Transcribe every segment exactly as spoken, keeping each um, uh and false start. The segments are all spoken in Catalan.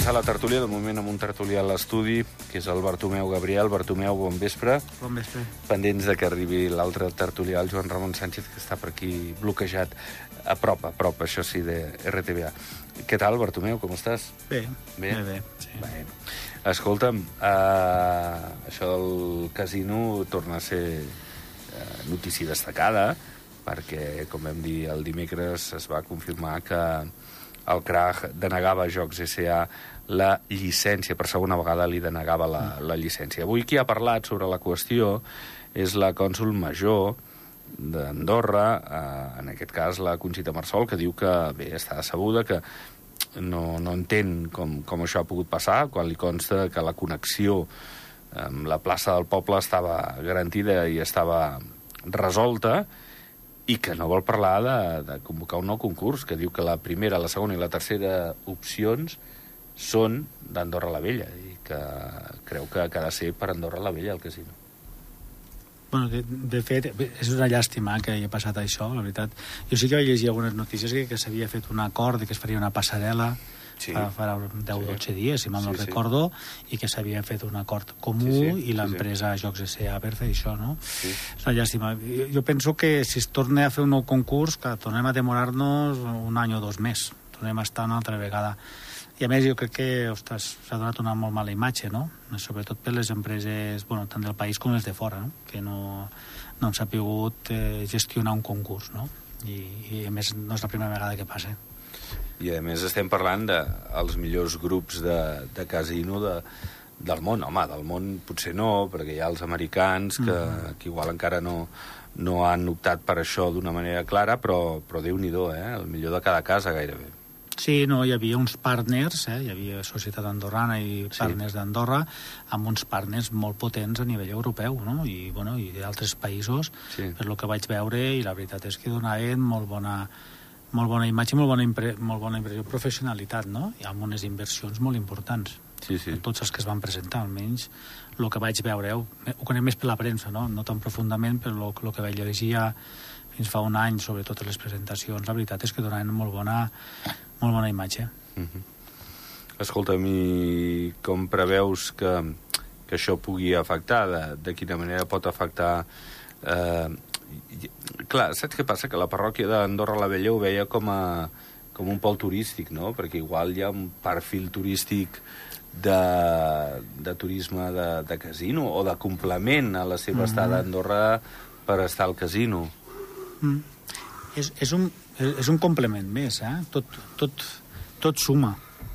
començar la tertúlia, de moment amb un tertulià a l'estudi, que és el Bartomeu Gabriel. Bartomeu, bon vespre. Bon vespre. Pendents de que arribi l'altre tertulià, el Joan Ramon Sánchez, que està per aquí bloquejat, a prop, a prop, això sí, de R T B A. Què tal, Bartomeu, com estàs? Bé, bé, bé, bé sí. Bueno. Escolta'm, uh, això del casino torna a ser uh, notícia destacada, perquè, com vam dir el dimecres, es va confirmar que el C R A G denegava a Jocs S A la llicència, per segona vegada li denegava la, la llicència. Avui qui ha parlat sobre la qüestió és la cònsol major d'Andorra, eh, en aquest cas la Conxita Marsol, que diu que, bé, està decebuda, que no, no entén com, com això ha pogut passar, quan li consta que la connexió amb la plaça del poble estava garantida i estava resolta, i que no vol parlar de, de convocar un nou concurs, que diu que la primera, la segona i la tercera opcions són d'Andorra la Vella, i que creu que, que ha de ser per Andorra la Vella el casino. Bueno, de, de fet, és una llàstima que hagi passat això, la veritat. Jo sí que vaig llegir algunes notícies que, que s'havia fet un acord i que es faria una passarel·la sí. fa, fa deu o dotze dies, si mal no sí, recordo, sí. i que s'havia fet un acord comú sí, sí, i l'empresa sí, sí. Jocs S A per fer això, no? Sí. És una llàstima. Jo, jo penso que si es torna a fer un nou concurs, que tornem a demorar-nos un any o dos més. Tornem a estar una altra vegada. I a més jo crec que, ostres, s'ha donat una molt mala imatge, no? Sobretot per les empreses, bueno, tant del país com les de fora, no? Que no, no han sabut eh, gestionar un concurs, no? I, I a més no és la primera vegada que passa. I a més estem parlant dels millors grups de, de casino de, del món. Home, del món potser no, perquè hi ha els americans que, mm. que igual encara no, no han optat per això d'una manera clara, però, però Déu-n'hi-do, eh? El millor de cada casa gairebé. Sí, no, hi havia uns partners, eh? Hi havia Societat Andorrana i partners sí. d'Andorra, amb uns partners molt potents a nivell europeu, no? I, bueno, i d'altres països, sí. per lo que vaig veure, i la veritat és que donaven molt bona, molt bona imatge, molt bona, impre, molt bona impressió, professionalitat, no? I amb unes inversions molt importants. Sí, sí. Tots els que es van presentar, almenys el que vaig veure, ho, ho conec més per la premsa, no? No tan profundament, però el que vaig llegir ja fins fa un any sobre totes les presentacions, la veritat és que donaven molt bona, molt bona imatge. Uh-huh. Escolta'm, i com preveus que, que això pugui afectar? De, de quina manera pot afectar? Eh, clar, saps què passa? Que la parròquia d'Andorra la Vella ho veia com, a, com un pol turístic, no? Perquè igual hi ha un perfil turístic de, de turisme de, de casino o de complement a la seva mm-hmm. estada a Andorra per estar al casino. Mm. És, és, un, és un complement més, eh? Tot, tot, tot suma.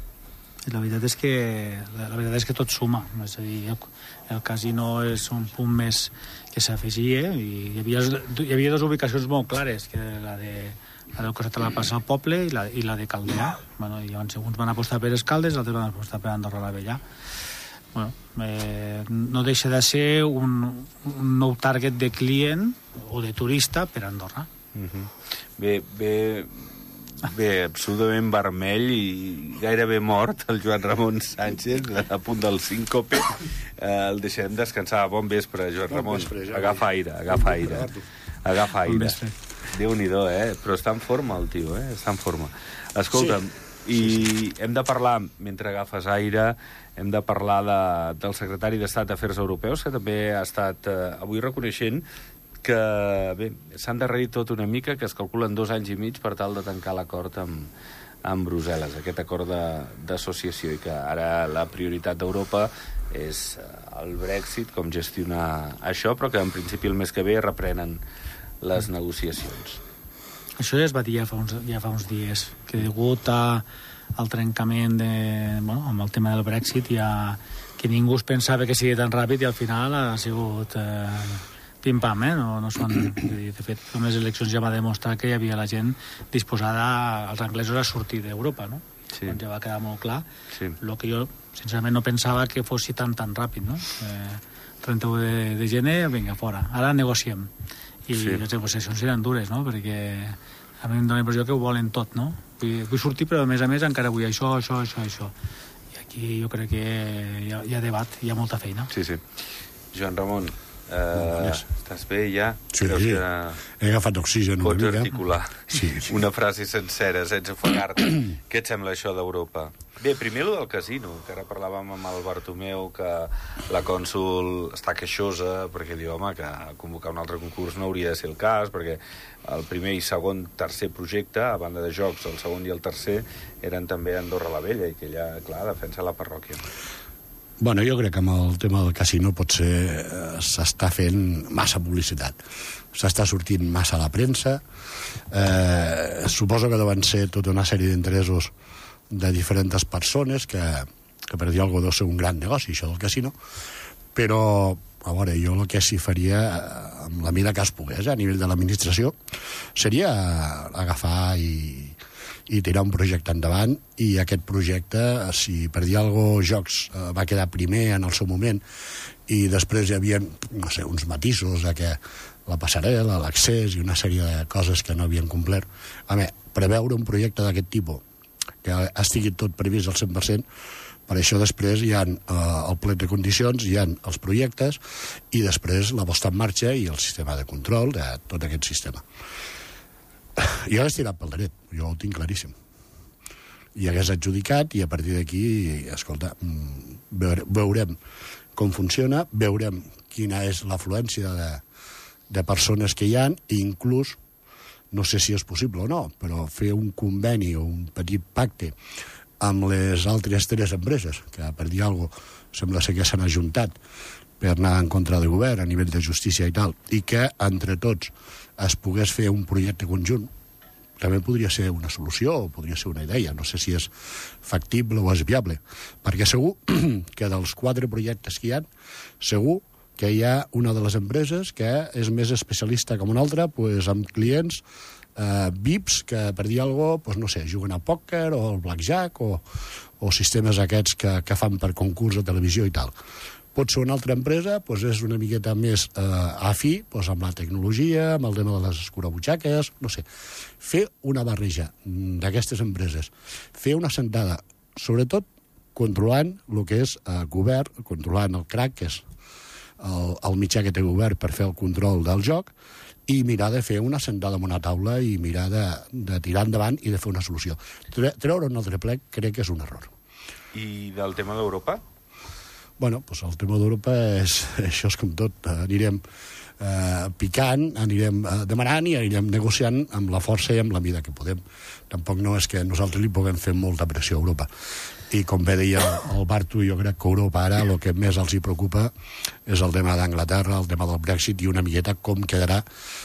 La veritat és que la, la veritat és que tot suma. És a dir, el, el casino és un punt més que s'afegia i hi havia, hi havia dues ubicacions molt clares, que la de la del costat de la plaça del poble i la, i la de Caldea. Bueno, i llavors uns van apostar per Escaldes, altres van apostar per Andorra la Vella. Bueno, eh, no deixa de ser un, un nou target de client o de turista per Andorra. Uh-huh. Bé, bé, bé, absolutament vermell i gairebé mort el Joan Ramon Sánchez, a punt del síncope. Eh, el deixem descansar. Bon vespre, Joan bon Ramon. Vespre, ja agafa aire, agafa aire. Agafa aire. Déu-n'hi-do, eh? Però està en forma el tio, eh? Està en forma. Escolta'm, sí. I sí, sí. hem de parlar, mentre agafes aire, hem de parlar de, del secretari d'Estat d'Afers Europeus, que també ha estat eh, avui reconeixent que, bé, s'ha endarrerit tot una mica, que es calculen dos anys i mig per tal de tancar l'acord amb, amb Brussel·les, aquest acord d'associació, i que ara la prioritat d'Europa és el Brexit, com gestionar això, però que en principi el mes que ve reprenen les negociacions. Això ja es va dir ja fa uns, ja fa uns dies, que degut a, al trencament de, bueno, amb el tema del Brexit, ja, que ningú es pensava que sigui tan ràpid i al final ha sigut eh, pim-pam, eh? No, no són, de fet, amb les eleccions ja va demostrar que hi havia la gent disposada, als anglesos, a sortir d'Europa, no? Sí. Doncs ja va quedar molt clar. Sí. El que jo, sincerament, no pensava que fos tan tan ràpid, no? Eh, trenta-u de, de gener, vinga, fora. Ara negociem. I sí. les negociacions seran dures, no? Perquè a mi em dóna la impressió que ho volen tot, no? Vull, vull sortir, però a més a més encara vull això, això, això, això. I aquí jo crec que hi ha, hi ha debat, hi ha molta feina. Sí, sí. Joan Ramon, Uh, estàs bé ja? Sí, sí. Que he agafat oxigen una pots mica. Pots articular sí, sí. una frase sencera sense ofegar-te. Què et sembla això d'Europa? Bé, primer allò del casino, que ara parlàvem amb el Bartomeu, que la cònsul està queixosa perquè diu, home, que convocar un altre concurs no hauria de ser el cas, perquè el primer i segon, tercer projecte, a banda de jocs, el segon i el tercer, eren també a Andorra la Vella, i que ella, clar, defensa la parròquia. Bueno, jo crec que amb el tema del casino potser eh, s'està fent massa publicitat. S'està sortint massa a la premsa. Eh, suposo que deuen ser tota una sèrie d'interessos de diferents persones que, que per dir alguna cosa deu ser un gran negoci, això del casino. Però, a veure, jo el que sí faria, amb la mida que es pogués, a nivell de l'administració, seria agafar i... i tirar un projecte endavant, i aquest projecte, si per dir alguna cosa, Jocs eh, va quedar primer en el seu moment, i després hi havia, no sé, uns matisos de que la passarel·la, l'accés i una sèrie de coses que no havien complert. A més, preveure un projecte d'aquest tipus, que estigui tot previst al cent per cent, per això després hi ha eh, el plet de condicions, hi ha els projectes, i després la posta en marxa i el sistema de control de tot aquest sistema. Jo hagués tirat pel dret, jo ho tinc claríssim. I hagués adjudicat, i a partir d'aquí, escolta, veurem com funciona, veurem quina és l'afluència de, de persones que hi ha, i inclús, no sé si és possible o no, però fer un conveni o un petit pacte amb les altres tres empreses, que per dir alguna cosa sembla ser que s'han ajuntat per anar en contra del govern a nivell de justícia i tal, i que entre tots es pogués fer un projecte conjunt, també podria ser una solució o podria ser una idea, no sé si és factible o és viable, perquè segur que dels quatre projectes que hi ha, segur que hi ha una de les empreses que és més especialista que una altra, pues, amb clients eh, V I Ps que, per dir alguna cosa, pues, no sé, juguen al pòquer o al blackjack o, o sistemes aquests que, que fan per concurs de televisió i tal. Pot ser una altra empresa, doncs és una miqueta més eh, afí, doncs amb la tecnologia, amb el tema de les escurabutxaques, no sé. Fer una barreja d'aquestes empreses, fer una sentada, sobretot controlant el que és eh, govern, controlant el C R A C, que és el, el mitjà que té govern per fer el control del joc, i mirar de fer una sentada en una taula i mirar de, de tirar endavant i de fer una solució. Tre, treure un altre plec crec que és un error. I del tema d'Europa? Bueno, doncs el tema d'Europa és, això és com tot, anirem eh, picant, anirem eh, demanant i anirem negociant amb la força i amb la mida que podem. Tampoc no és que nosaltres li puguem fer molta pressió a Europa. I com bé deia el Bartu, jo crec que Europa ara el que més els hi preocupa és el tema d'Anglaterra, el tema del Brexit i una miqueta com quedarà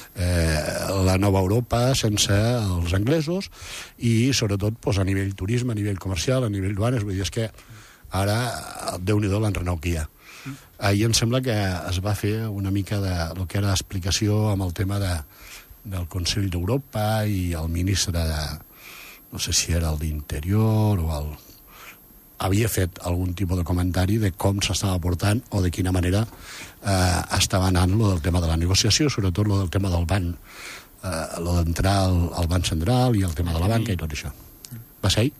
eh, la nova Europa sense els anglesos i sobretot doncs, a nivell turisme, a nivell comercial, a nivell duanes, vull dir, és que ara, Déu-n'hi-do l'enrenou que hi ha. Ahir em sembla que es va fer una mica de lo que era explicació amb el tema de, del Consell d'Europa i el ministre de, no sé si era el d'Interior o el... havia fet algun tipus de comentari de com s'estava portant o de quina manera eh, estava anant lo del tema de la negociació, sobretot lo del tema del banc, eh, lo d'entrar al, al banc central i el tema de la banca i tot això. Va ser ahir?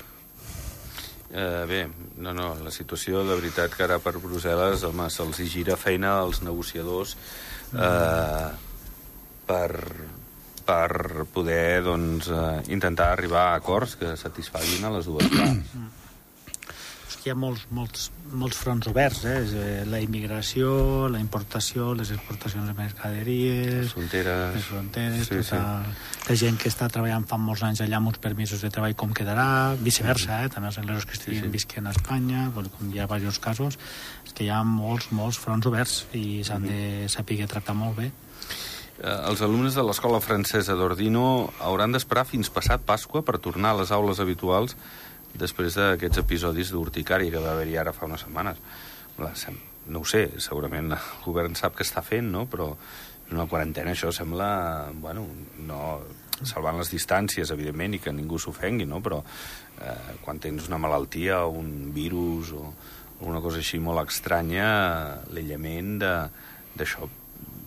Uh, bé, no, no, la situació, de veritat, que ara per Brussel·les, home, se'ls hi gira feina als negociadors uh, per, per poder, doncs, uh, intentar arribar a acords que satisfaguin a les dues parts. Hi ha molts, molts, molts fronts oberts, eh? La immigració, la importació, les exportacions de mercaderies, les fronteres, les fronteres sí, tota sí. La gent que està treballant fa molts anys allà amb uns permisos de treball com quedarà, viceversa, eh? També els anglesos que estiguin sí, sí. visquent a Espanya, com hi ha diversos casos, és que hi ha molts, molts fronts oberts i s'han mm-hmm. de saber tractar molt bé. Els alumnes de l'escola francesa d'Ordino hauran d'esperar fins passat Pasqua per tornar a les aules habituals després d'aquests episodis d'urticària que va haver-hi ara fa unes setmanes. No ho sé, segurament el govern sap què està fent, no? Però una quarantena això sembla, bueno, no salvant les distàncies, evidentment, i que ningú s'ofengui, no? Però eh, quan tens una malaltia o un virus o una cosa així molt estranya, l'aïllament d'això,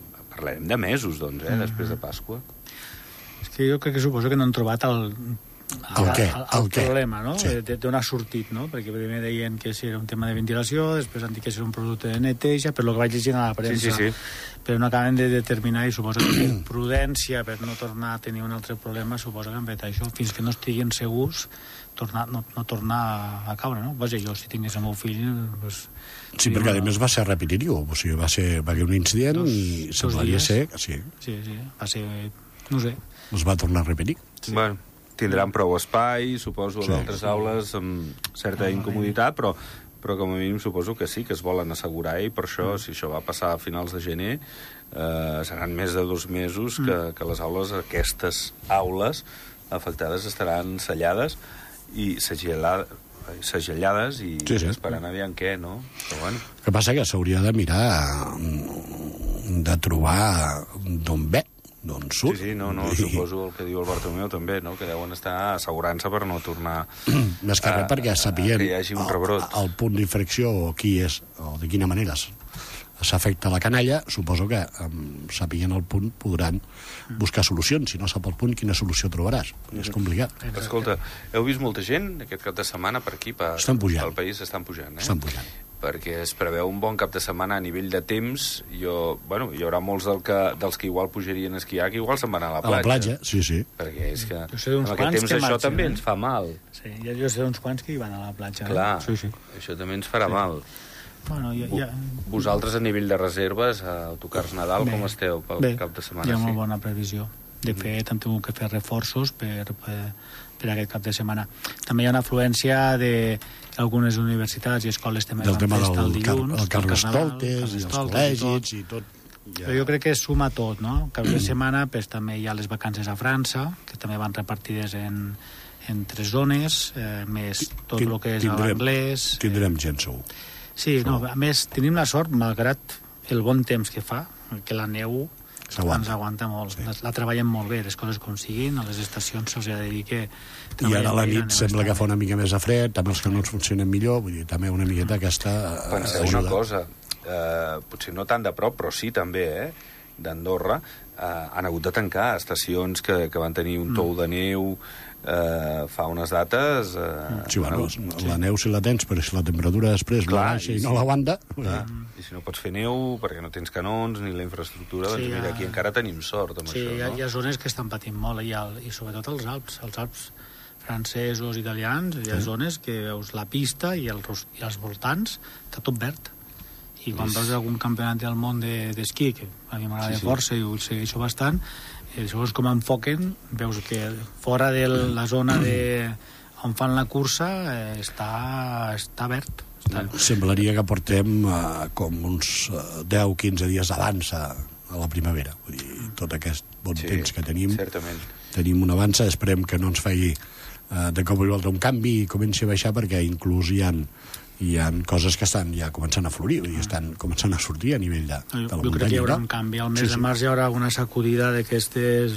parlarem de mesos, doncs, eh, després de Pasqua. És que jo crec que suposo que no han trobat el El què? El, el, El el què? problema, no? Sí. D'on ha sortit, no? Perquè primer deien que si era un tema de ventilació, després han dit que si era un producte de neteja, per lo que vaig llegint a la premsa. Sí, sí, sí. Però no acaben de determinar, i suposo que per prudència, per no tornar a tenir un altre problema, suposo que han fet això, fins que no estiguin segurs, tornar, no, no tornar a caure, no? Vaja, jo, si tingués el meu fill... Pues, sí, perquè a més va ser repetitiu, o sigui, va ser va haver un incident dos, i semblaria ser... Sí. sí, sí, va ser... no sé. Es va tornar a repetir. Sí. Bueno, tindran prou espai, suposo, sí, d'altres sí. aules amb certa ah, incomoditat, però, però com a mínim suposo que sí, que es volen assegurar, i per això, si això va passar a finals de gener, eh, seran més de dos mesos que, que les aules, aquestes aules afectades estaran sellades i segellades, segellades i sí, sí. esperant aviam què, no? Però bueno. El que passa que s'hauria de mirar de trobar d'on ve, d'on surt. Sí, sí, no, no, I... suposo el que diu el Bartomeu també, no? Que deuen estar assegurant-se per no tornar més que res perquè sapien que hi hagi un rebrot. El, el punt d'infracció o qui és, o de quina manera s'afecta la canalla, suposo que um, sapien el punt podran buscar solucions. Si no sap el punt, quina solució trobaràs? Mm. És complicat. Escolta, heu vist molta gent aquest cap de setmana per aquí, per, estan pujant. Pel país estan pujant, eh? Estan pujant. Perquè es preveu un bon cap de setmana a nivell de temps. Jo, bueno, hi haurà molts del que, dels que igual pujarien a esquiar, que igual se'n van a la platja. A la platja, sí, sí. Perquè és que jo sé amb aquest temps això marxen, també eh? ens fa mal. Sí, jo sé d'uns quants que hi van a la platja. Clar, eh? sí, sí. això també ens farà sí. mal. Bueno, ja, ja... Vosaltres a nivell de reserves, a autocars Nadal, bé, com esteu pel bé, cap de setmana? Hi ha molt sí? bona previsió. De fet, hem tingut que fer reforços per, per, per aquest cap de setmana. També hi ha una afluència d'algunes universitats i escoles també del tema del el dilluns, el Carnestoltes i els col·legis i tot. Ja. Però jo crec que suma tot, no? Cap de setmana pues, també hi ha les vacances a França, que també van repartides en, en tres zones, eh, més tot el que és l'anglès. Tindrem gent segur. Sí, no, a més, tenim la sort, malgrat el bon temps que fa, que la neu ens aguanta molt. Sí. La treballen molt bé, les coses com siguin, a les estacions se'ls ha de dir que... I ara a la nit sembla que fa una mica més de fred, també els canons funcionen millor, vull dir, també una miqueta aquesta eh, Penseu ajuda. Una cosa, eh, potser no tan de prop, però sí també, eh, d'Andorra, eh, han hagut de tancar estacions que, que van tenir un tou mm. de neu eh, fa unes dates... Eh, sí, bueno, hagut, la sí. neu si la tens, però si la temperatura després clar, no baixa i, i no sí. l'aguanta... Mm. I si no pots fer neu perquè no tens canons ni la infraestructura, sí, doncs mira, aquí encara tenim sort amb sí, això, no? Sí, hi ha zones que estan patint molt, i, el, i sobretot els Alps, els Alps francesos, italians, hi ha sí. zones que veus la pista i els, i els voltants, està tot verd. I quan veus algun campionat del món d'esquí, de, que a mi m'agrada sí, sí. força i ho segueixo bastant, eh, segons com enfoquen, veus que fora de la zona de, on fan la cursa eh, està, està verd. Està... Semblaria que portem uh, com uns uh, deu a quinze dies abans a, a la primavera. Vull dir, tot aquest bon sí, temps que tenim, certament. Tenim un avanç, esperem que no ens faci uh, de cop i volta un canvi i comenci a baixar, perquè inclús hi ha hi ha coses que estan ja començant a florir i estan començant a sortir a nivell de, de la muntanya. Jo crec que hi haurà un canvi. Al mes sí, sí. de març hi haurà una sacudida d'aquestes...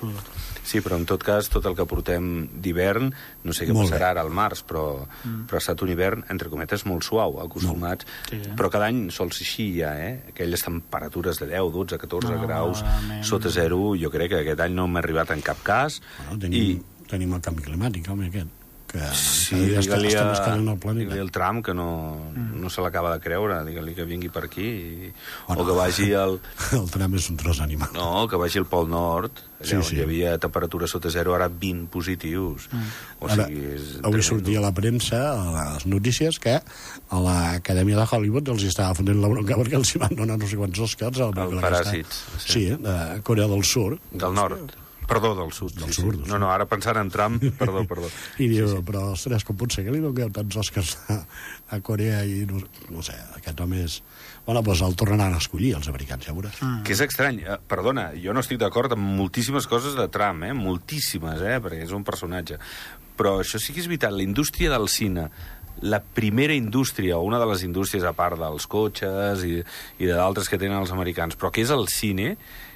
Sí, però en tot cas, tot el que portem d'hivern, no sé què molt passarà bé. Ara al març, però, mm. però ha estat un hivern, entre cometes, molt suau, acostumats. Sí, eh? Però cada any sols així ja, eh? Aquelles temperatures de deu, dotze, catorze no, graus realment. Sota zero, jo crec que aquest any no hem arribat en cap cas. Bueno, tenim, i... tenim el canvi climàtic, home, aquest. Que sí, digue-li el, el Trump que no, mm. no se l'acaba de creure, digue-li que vingui per aquí i, bueno, o que vagi al... El Trump és un tros d'animal. No, que vagi al Pol Nord, allà sí, on sí. hi havia temperatura sota zero, ara vint positius. Mm. O ara, sigui, és avui sortia a la premsa, a les notícies, que a l'Acadèmia de Hollywood els estava fotent la bronca perquè els hi van donar no sé quants Oscars al el Paràsits. Sí, sí, de Corea del Sur. Del Nord. Perdó, del sud. Del sí, sud, sí. del No, no, ara pensant en Trump, perdó, perdó. I diu, sí, sí. però, ostres, com pot ser que li dongueu tants Oscars a, a Corea i no, no sé, aquest home és... Bueno, doncs el tornaran a escollir, els americans, ja veuràs. Mm. Que és estrany. Eh, perdona, jo no estic d'acord amb moltíssimes coses de Trump, eh? Moltíssimes, eh? Perquè és un personatge. Però això sí que és veritat, la indústria del cine, la primera indústria, o una de les indústries a part dels cotxes i, i d'altres que tenen els americans, però que és el cine,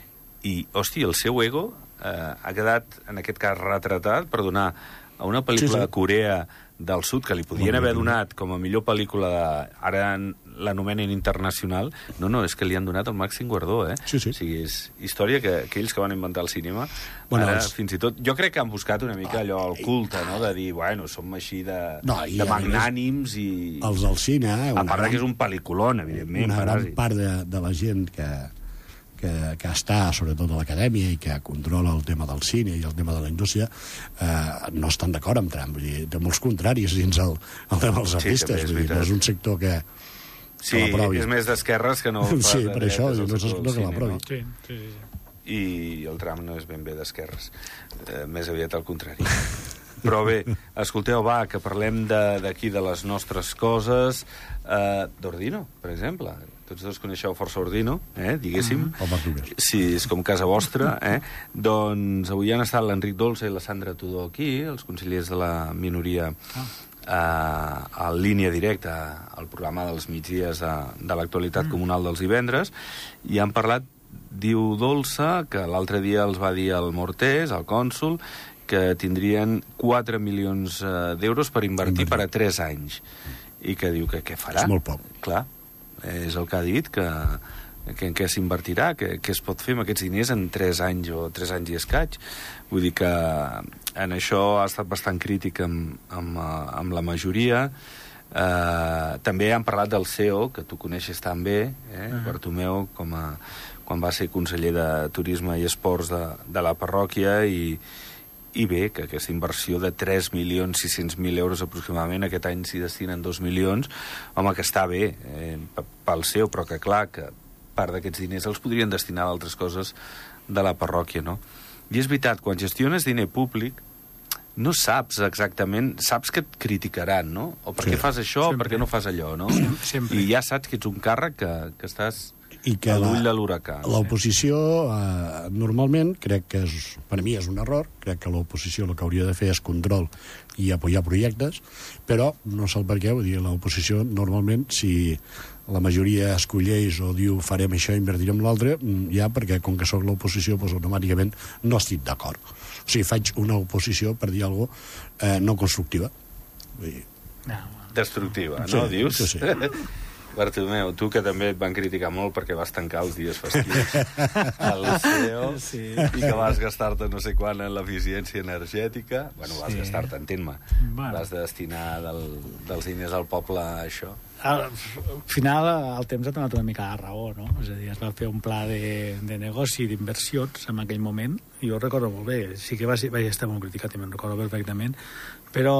i, hosti, el seu ego... Eh, ha quedat, en aquest cas, retratat per donar a una pel·lícula sí, sí. de Corea del Sud, que li podien haver donat com a millor pel·lícula de... Ara l'anomenen internacional. No, no, és que li han donat el màxim guardó, eh? Sí, sí. O sigui, és història que aquells que van inventar el cinema, bueno, ara, els... fins i tot... Jo crec que han buscat una mica allò, el culte, no?, de dir, bueno, som així de, no, i de magnànims i... Els del cine... Eh, a part gran... que és un pel·liculón, evidentment. Una gran paràsit. part de, de la gent que... Que, que està, sobretot a l'acadèmia, i que controla el tema del cine i el tema de la indústria, eh, no estan d'acord amb Trump. Vull dir, té molts contraris dins el, el tema dels artistes. Sí, vull dir, no és un sector que, sí, que l'aprovi. És més d'esquerres que no... Sí, per això, no és no que l'aprovi. Sí, sí, sí. I el Trump no és ben bé d'esquerres. Eh, més aviat al contrari. Però bé, escolteu, va, que parlem d'aquí, de, de les nostres coses. Eh, D'Ordino, per exemple. Tots dos coneixeu força Ordino, eh, diguéssim. Mm. Sí, és com casa vostra, eh? Doncs avui han estat l'Enric Dolça i la Sandra Tudó aquí, els consellers de la minoria, eh, a línia directa al programa dels migdies de, de l'actualitat mm. comunal dels divendres, i han parlat, diu Dolça, que l'altre dia els va dir el Mortés, el cònsol, que tindrien quatre milions d'euros per invertir per a tres anys. I que diu que què farà? És molt poc. Clar, és el que ha dit, que, que en què s'invertirà, que, que es pot fer amb aquests diners en tres anys o tres anys i escaig. Vull dir que en això ha estat bastant crític amb, amb, amb la majoria. Eh, també han parlat del C E O, que tu coneixes tan bé, eh, uh-huh. Bartomeu, com a, quan va ser conseller de Turisme i Esports de, de la parròquia, i I bé, que aquesta inversió de tres milions sis-cents mil euros aproximadament, aquest any s'hi destinen dos milions, home, que està bé eh, pel seu, però que clar, que part d'aquests diners els podrien destinar a altres coses de la parròquia, no? I és veritat, quan gestiones diner públic, no saps exactament, saps que et criticaran, no? O per què fas això, o per què no fas allò, no? Sempre. I ja saps que ets un càrrec que, que estàs... I que l'oposició, eh, normalment, crec que és, per mi és un error, crec que l'oposició el que hauria de fer és control i apoyar projectes, però no sé el per què, vull dir, l'oposició normalment, si la majoria escolleix o diu farem això i invertirem l'altre, ja perquè com que sóc l'oposició, doncs automàticament no estic d'acord. O sigui, faig una oposició, per dir alguna cosa, eh, no constructiva. Vull dir... No. Destructiva, no? Sí, dius? Sí, sí. Bartomeu, tu que també et van criticar molt perquè vas tancar els dies festius al C E O, sí, i que vas gastar-te no sé quan en l'eficiència energètica. Bueno, vas sí. gastar-te, entén-me. Bueno. Vas destinar del, dels diners al poble a això. Al final, el temps ha donat una mica de raó, no? És a dir, es va fer un pla de, de negoci, d'inversions en aquell moment, i jo recordo molt bé, sí que va, ser, va estar molt criticat, i me'n recordo perfectament, però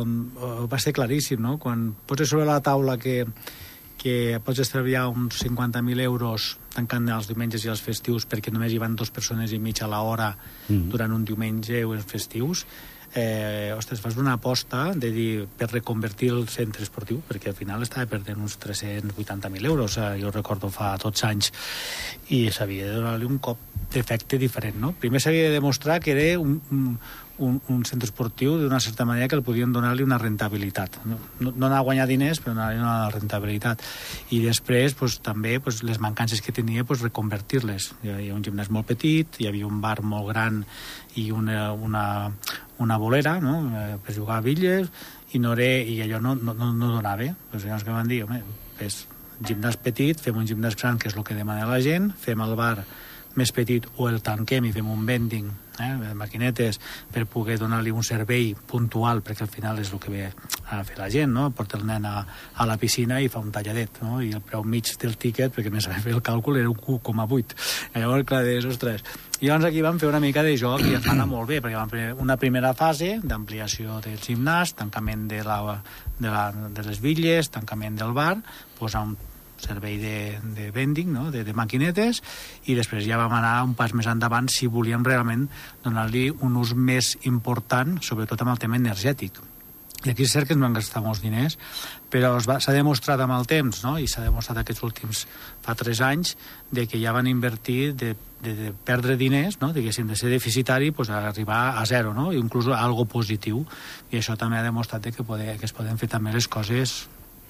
va ser claríssim, no? Quan poses sobre la taula que que pots estalviar uns cinquanta mil euros tancant els diumenges i els festius perquè només hi van dues persones i mitja a l'hora mm. durant un diumenge o els festius, eh, ostres, fas una aposta de dir, per reconvertir el centre esportiu, perquè al final estava perdent uns tres-cents vuitanta mil euros, eh, jo recordo fa tots anys, i s'havia de donar-li un cop d'efecte diferent, no? Primer s'havia de demostrar que era un, un Un, un centre esportiu d'una certa manera que el podien donar-li una rentabilitat, no, no, no anar a guanyar diners, però donar-li una rentabilitat, i després pues, també pues, les mancances que tenia pues, reconvertir-les. Hi havia un gimnàs molt petit, hi havia un bar molt gran i una, una, una bolera, no? Per jugar a bitlles, i, no era, i allò no, no, no donava. Els senyors que van dir, home, és gimnàs petit, fem un gimnàs gran, que és el que demana la gent, fem el bar més petit o el tanquem i fem un vending, eh, de maquinetes, per poder donar-li un servei puntual, perquè al final és el que ve a fer la gent, no? Porta el nen a, a la piscina i fa un talladet, no? I el preu mig del tíquet, perquè més a fer el càlcul, era un u coma vuit. Llavors, clar, deies, ostres. I llavors aquí vam fer una mica de joc i es va anar molt bé, perquè vam fer una primera fase d'ampliació del gimnàs, tancament de, la, de, la, de les bitlles, tancament del bar, posar un servei de, de vending, no? de, de maquinetes, i després ja vam anar un pas més endavant si volíem realment donar-li un ús més important, sobretot amb el tema energètic. I aquí és cert que ens van gastar molts diners, però s'ha demostrat amb el temps, no? I s'ha demostrat aquests últims, fa tres anys, de que ja van invertir de, de, de perdre diners, no? Diguéssim, de ser deficitari, pues, a arribar a zero, no? I inclús a algo positiu. I això també ha demostrat que, poder, que es poden fer també les coses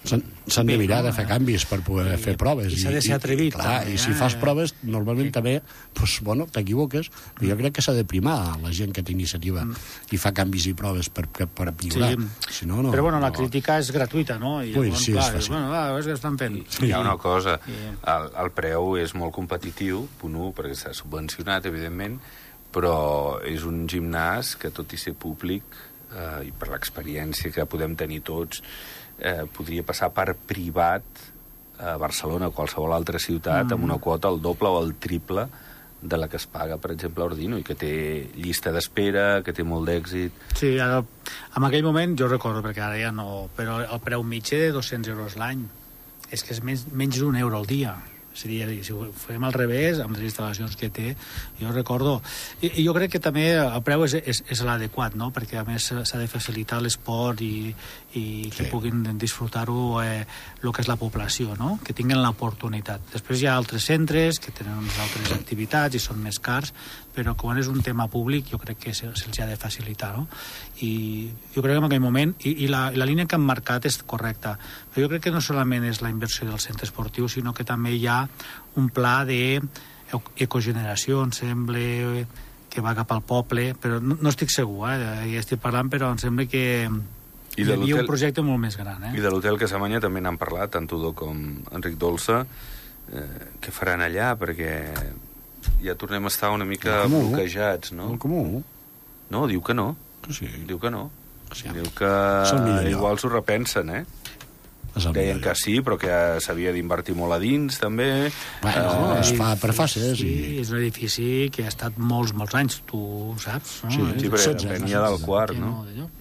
S'han de mirar de fer canvis per poder fer proves. I s'ha de ser atrevit. I, clar, i si fas proves, normalment també, doncs, bueno, t'equivoques. Jo crec que s'ha de primar la gent que té iniciativa i fa canvis i proves per, per millorar. Si no, no, però, bueno, la no. crítica és gratuïta, no? I, Ui, bon, sí, clar, és fàcil. Bueno, va, veus que estan fent. Hi ha una cosa, el, el preu és molt competitiu, punt u, perquè s'ha subvencionat, evidentment, però és un gimnàs que, tot i ser públic, eh, i per l'experiència que podem tenir tots, eh, podria passar per privat a Barcelona o qualsevol altra ciutat mm. amb una quota el doble o el triple de la que es paga, per exemple, a Ordino, i que té llista d'espera, que té molt d'èxit. Sí, ara, en aquell moment, jo recordo, perquè ara ja no... Però el preu mitjà de dos-cents euros l'any és que és menys, menys d'un euro al dia. És a dir, si ho fem al revés, amb les instal·lacions que té, jo recordo... I, i jo crec que també el preu és, és, és l'adequat, no? Perquè a més s'ha de facilitar l'esport i, i que sí. puguin disfrutar-ho eh, el que és la població, no? Que tinguin l'oportunitat. Després hi ha altres centres que tenen unes altres activitats i són més cars, però quan és un tema públic jo crec que se'ls se ha de facilitar, no? I jo crec que en aquell moment... I, i la, la línia que han marcat és correcta, però jo crec que no solament és la inversió del centre esportiu, sinó que també hi ha un pla d'ecogeneració, em sembla, que va cap al poble, però no, no estic segur, eh? Ja estic parlant, però em sembla que hi havia un projecte molt més gran. Eh? I de l'hotel que s'amanya també n'han parlat, tant Tudor com Enric Dolça, eh, que faran allà, perquè ja tornem a estar una mica bloquejats, no? El comú. No, diu que no. Sí. Diu que no. Sí. Diu que igual s'ho repensen, eh? Deien que sí, però que s'havia d'invertir molt a dins, també. Bueno, eh, es fa per fases. Sí, i... és un edifici que ha estat molts, molts anys, tu saps, no? Sí, sí, però venia del quart, no?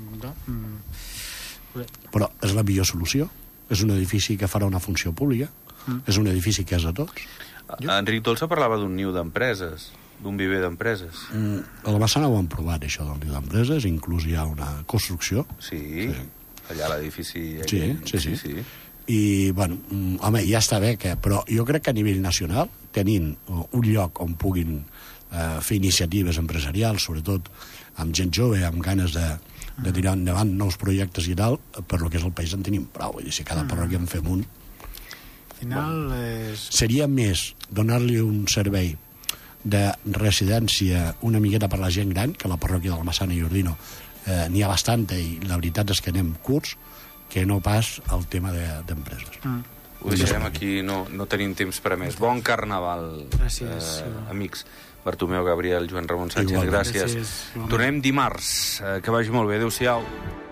Però és la millor solució. És un edifici que farà una funció pública. Mm. És un edifici que és de tots. Enric Dolça parlava d'un niu d'empreses, d'un viver d'empreses. Mm, a la Massana ho han provat, això del niu d'empreses, inclús hi ha una construcció. Sí, sí. Allà a l'edifici... Sí, sí, sí, sí. I, bueno, home, ja està bé, que, però jo crec que a nivell nacional, tenint un lloc on puguin eh, fer iniciatives empresarials, sobretot amb gent jove, amb ganes de, de tirar endavant nous projectes i tal, per lo que és el país en tenim prou. Vull dir, si cada parròquia en fem un... Al final és... Seria més donar-li un servei de residència una miqueta per la gent gran, que la parròquia de la Massana i Ordino eh, n'hi ha bastanta, i la veritat és que anem curts, que no pas el tema d'empreses. De, mm. Ho deixarem aquí, no, no tenim temps per a més. Bon carnaval, gràcies, eh, amics. Bartomeu Gabriel, Joan Ramon Sánchez, Igualment. gràcies. Gràcies. Tornem dimarts. Eh, que vagi molt bé. Adéu-siau.